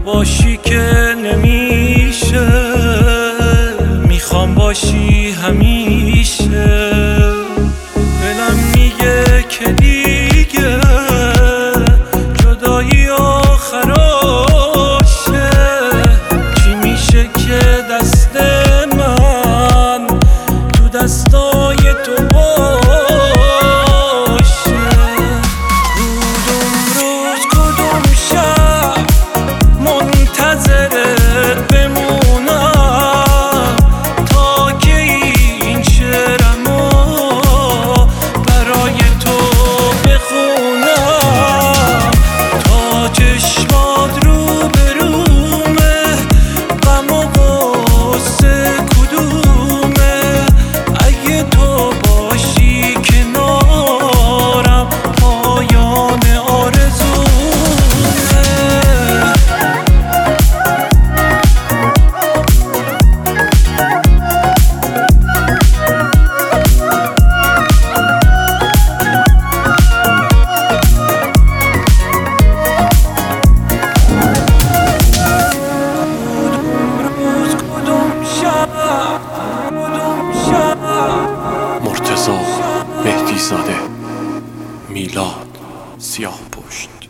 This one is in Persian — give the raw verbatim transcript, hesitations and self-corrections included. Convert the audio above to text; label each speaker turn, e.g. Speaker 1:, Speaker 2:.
Speaker 1: باشی که نمیشه، میخوام باشی همیشه. دلم میگه که دیگه جدایی آخراشه. چی میشه که دست من تو دستای تو باشه؟ کدوم روز کدوم شب منتظرت بمونم تا که این شعرمو برای تو بخونم. تا چشمات رو برومه غم و غصه کدومه؟ اگه تو باشی کنارم پایان آرزومه.
Speaker 2: مرتضی مهدی زاده، میلاد سیاه‌پشت.